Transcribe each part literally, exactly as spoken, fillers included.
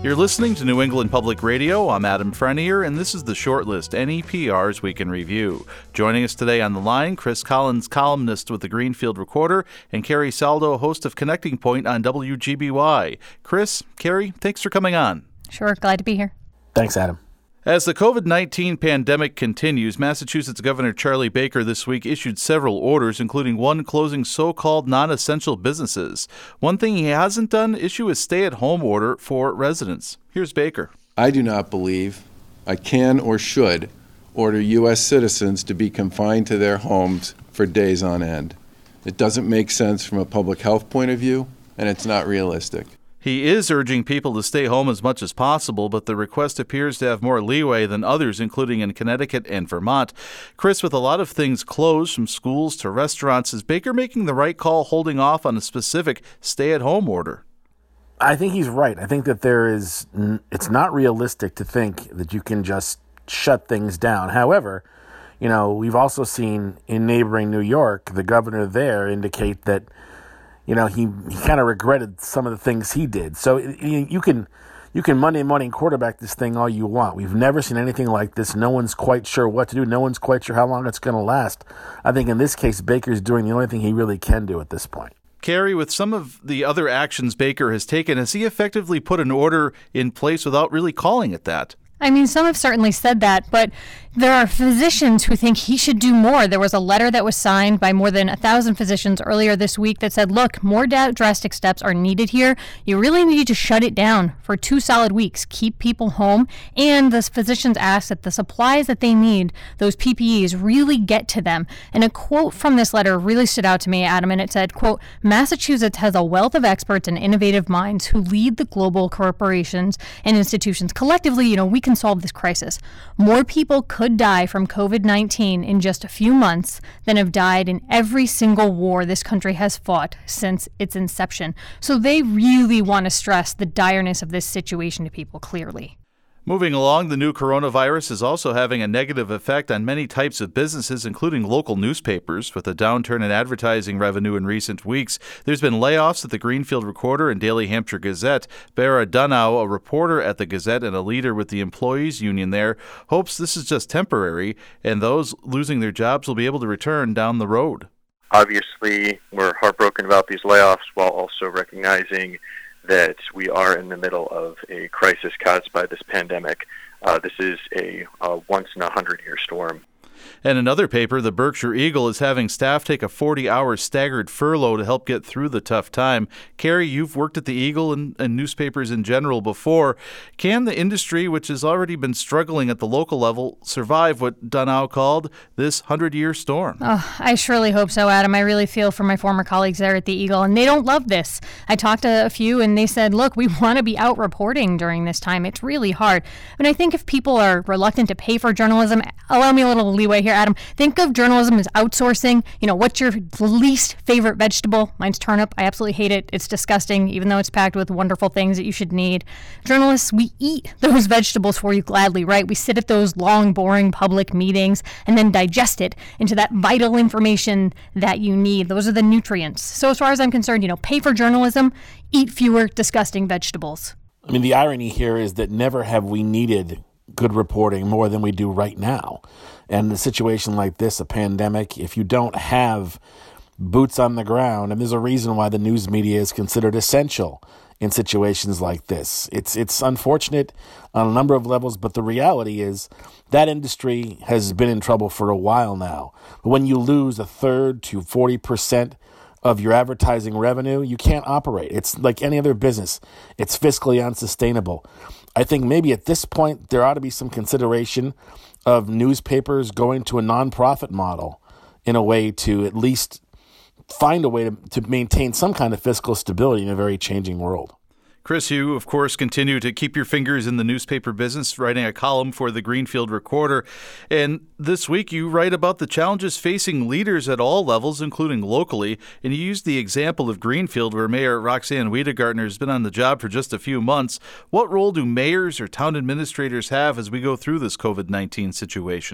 You're listening to New England Public Radio. I'm Adam Frenier, and this is the Shortlist, N E P R's Week in Review. Joining us today on the line, Chris Collins, columnist with the Greenfield Recorder, and Carrie Saldo, host of Connecting Point on W G B Y. Chris, Carrie, thanks for coming on. Sure, glad to be here. Thanks, Adam. As the covid nineteen pandemic continues, Massachusetts Governor Charlie Baker this week issued several orders, including one closing so-called non-essential businesses. One thing he hasn't done, issue a stay-at-home order for residents. Here's Baker. I do not believe I can or should order U S citizens to be confined to their homes for days on end. It doesn't make sense from a public health point of view, and it's not realistic. He is urging people to stay home as much as possible, but the request appears to have more leeway than others, including in Connecticut and Vermont. Chris, with a lot of things closed, from schools to restaurants, is Baker making the right call holding off on a specific stay-at-home order? I think he's right. I think that there is, it's not realistic to think that you can just shut things down. However, you know, we've also seen in neighboring New York, the governor there indicate that You know, he, he kind of regretted some of the things he did. So you, you can you can Monday morning quarterback this thing all you want. We've never seen anything like this. No one's quite sure what to do. No one's quite sure how long it's going to last. I think in this case, Baker's doing the only thing he really can do at this point. Carrie, with some of the other actions Baker has taken, has he effectively put an order in place without really calling it that? I mean, some have certainly said that, but there are physicians who think he should do more. There was a letter that was signed by more than a thousand physicians earlier this week that said, look, more da- drastic steps are needed here. You really need to shut it down for two solid weeks. Keep people home. And the physicians ask that the supplies that they need, those P P Es, really get to them. And a quote from this letter really stood out to me, Adam, and it said, quote, Massachusetts has a wealth of experts and innovative minds who lead the global corporations and institutions. Collectively, you know, we can solve this crisis. More people could die from covid nineteen in just a few months than have died in every single war this country has fought since its inception. So they really want to stress the direness of this situation to people clearly. Moving along, the new coronavirus is also having a negative effect on many types of businesses, including local newspapers. With a downturn in advertising revenue in recent weeks, there's been layoffs at the Greenfield Recorder and Daily Hampshire Gazette. Bara Dunnow, a reporter at the Gazette and a leader with the employees union there, hopes this is just temporary and those losing their jobs will be able to return down the road. Obviously, we're heartbroken about these layoffs while also recognizing that we are in the middle of a crisis caused by this pandemic. Uh, this is a, a once-in-a-hundred-year storm. And another paper, the Berkshire Eagle, is having staff take a forty-hour staggered furlough to help get through the tough time. Carrie, you've worked at the Eagle and, and newspapers in general before. Can the industry, which has already been struggling at the local level, survive what Dunnow called this hundred-year storm? Oh, I surely hope so, Adam. I really feel for my former colleagues there at the Eagle, and they don't love this. I talked to a few, and they said, look, we want to be out reporting during this time. It's really hard. And I think if people are reluctant to pay for journalism, allow me a little leeway here, Adam. Think of journalism as outsourcing. You know, what's your least favorite vegetable? Mine's turnip. I absolutely hate it. It's disgusting, even though it's packed with wonderful things that you should need. Journalists, we eat those vegetables for you gladly, right? We sit at those long, boring public meetings and then digest it into that vital information that you need. Those are the nutrients. So as far as I'm concerned, you know, pay for journalism, eat fewer disgusting vegetables. I mean, the irony here is that never have we needed good reporting more than we do right now. And in a situation like this, a pandemic, if you don't have boots on the ground, and there's a reason why the news media is considered essential in situations like this. It's it's unfortunate on a number of levels, but the reality is that industry has been in trouble for a while now. When you lose a third to forty percent of your advertising revenue, you can't operate. It's like any other business. It's fiscally unsustainable. I think maybe at this point there ought to be some consideration of newspapers going to a nonprofit model in a way to at least find a way to, to maintain some kind of fiscal stability in a very changing world. Chris, you, of course, continue to keep your fingers in the newspaper business, writing a column for the Greenfield Recorder. And this week you write about the challenges facing leaders at all levels, including locally. And you use the example of Greenfield, where Mayor Roxanne Wiedegartner has been on the job for just a few months. What role do mayors or town administrators have as we go through this covid nineteen situation?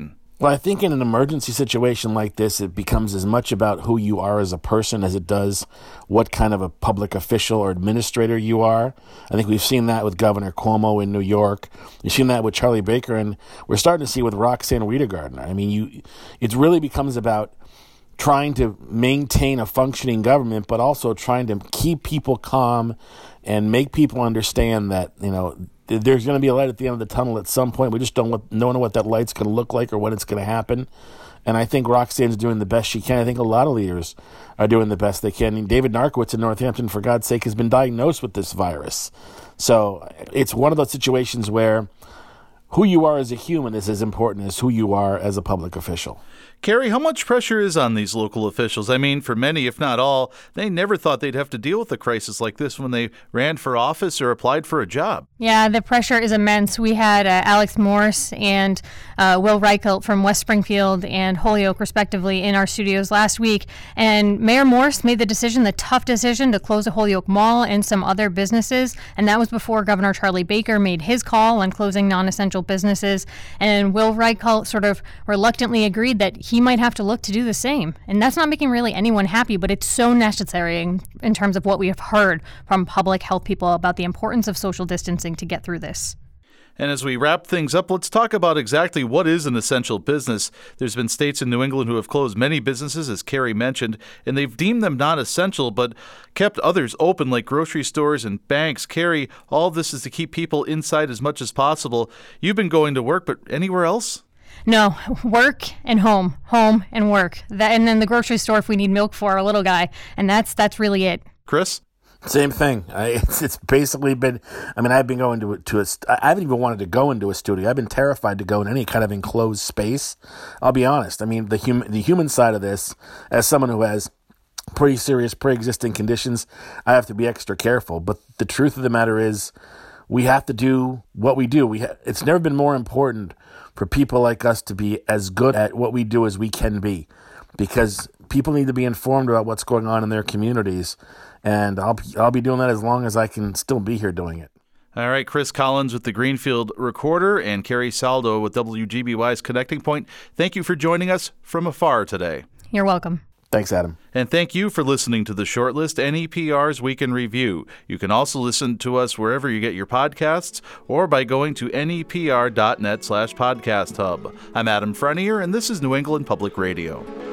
Well, I think in an emergency situation like this, it becomes as much about who you are as a person as it does what kind of a public official or administrator you are. I think we've seen that with Governor Cuomo in New York. We've seen that with Charlie Baker, and we're starting to see with Roxanne Wedegarden. I mean, you, it really becomes about trying to maintain a functioning government, but also trying to keep people calm and make people understand that, you know, there's going to be a light at the end of the tunnel at some point. We just don't, don't know what that light's going to look like or when it's going to happen. And I think Roxanne's doing the best she can. I think a lot of leaders are doing the best they can. And David Narkowitz in Northampton, for God's sake, has been diagnosed with this virus. So it's one of those situations where who you are as a human is as important as who you are as a public official. Carrie, how much pressure is on these local officials? I mean, for many, if not all, they never thought they'd have to deal with a crisis like this when they ran for office or applied for a job. Yeah, the pressure is immense. We had uh, Alex Morse and uh, Will Reichelt from West Springfield and Holyoke, respectively, in our studios last week. And Mayor Morse made the decision, the tough decision, to close the Holyoke Mall and some other businesses. And that was before Governor Charlie Baker made his call on closing non-essential businesses. And Will Reichelt sort of reluctantly agreed that he might have to look to do the same. And that's not making really anyone happy, but it's so necessary in, in terms of what we have heard from public health people about the importance of social distancing to get through this. And as we wrap things up, let's talk about exactly what is an essential business. There's been states in New England who have closed many businesses, as Carrie mentioned, and they've deemed them not essential, but kept others open, like grocery stores and banks. Carrie, all of this is to keep people inside as much as possible. You've been going to work, but anywhere else? No, work and home, home and work. That, and then the grocery store if we need milk for our little guy. And that's that's really it. Chris? Same thing. I, it's, it's basically been, I mean, I've been going to, to a, I haven't even wanted to go into a studio. I've been terrified to go in any kind of enclosed space. I'll be honest. I mean, the human, the human side of this, as someone who has pretty serious pre-existing conditions, I have to be extra careful. But the truth of the matter is, we have to do what we do. We ha- It's never been more important for people like us to be as good at what we do as we can be, because people need to be informed about what's going on in their communities, and I'll be, I'll be doing that as long as I can still be here doing it. All right, Chris Collins with the Greenfield Recorder and Carrie Saldo with W G B Y's Connecting Point. Thank you for joining us from afar today. You're welcome. Thanks, Adam. And thank you for listening to The Shortlist, N E P R's Week in Review. You can also listen to us wherever you get your podcasts or by going to nepr.net slash podcast hub. I'm Adam Frenier, and this is New England Public Radio.